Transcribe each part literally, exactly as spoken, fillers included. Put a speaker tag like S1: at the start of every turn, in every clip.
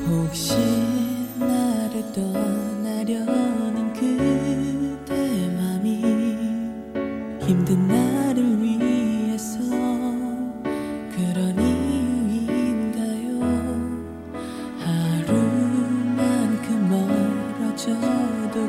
S1: 혹시 나를 떠나려는 그대 맘이 힘든 나를 위해서 그런 이유인가요? 하루만큼 멀어져도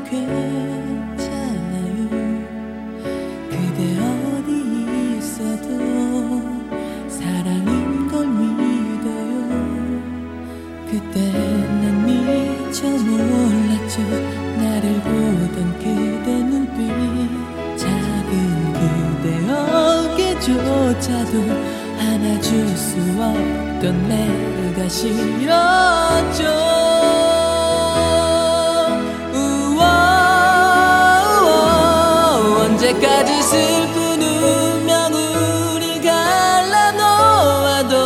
S1: 괜찮아요. 그대 어디 있어도 사랑인 걸 믿어요. 그때 난 미처 몰랐죠. 나를 보던 그대 눈빛, 작은 그대 어깨조차도 안아줄 수 없던 내가 싫었죠. 우와, 우와, 언제까지 슬픈 운명을 갈라놓아도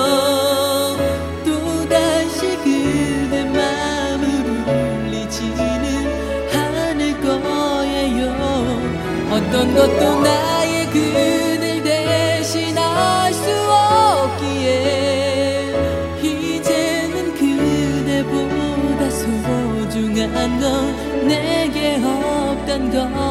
S1: 또다시 그대 마음을 울리지는 않을 거예요. 어떤 것도 나의 그댈 대신할 수 없기에 이제는 그대보다 소중한 건 내게 없단 걸